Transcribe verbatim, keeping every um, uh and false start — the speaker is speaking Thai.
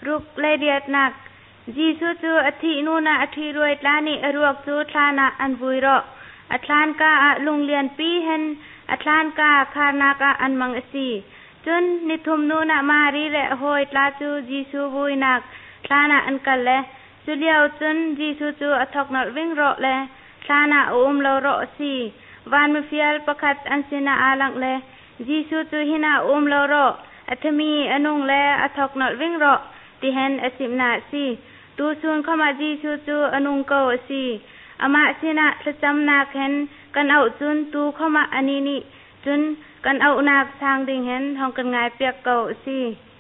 รุกเลเดียดนักจีสุจูอธินูนาอธิรวยตานิอรวกจูทานาอันบุยรออัทลานกาอะลุงเลียนปีเห็นอัทลานกาคารนากาอันมังอสีจนนิทุมนูนามารีและโหยตาจูจีสุบุยนักทานาอันกันและจุเลียวจนจีสุจูอทอกนอวิ่งรอและทานาอุมเลารอสีวานมฟิลประคัดอันสินาอาลังและจีสุจูหินาอุมเลารออัทมีอนุงและอทอกนอวิ่งรอที่เห็นอสิมนาสีตูซุนเข้ามาจีสุจูอนุงเกาสีอามาสินะสจำนาเห็นกันเอาจุนตูเข้ามาอันนี้นี่จุนกันเอานาสางดิ่งเห็นห้องกันง่ายเปียกเกาสี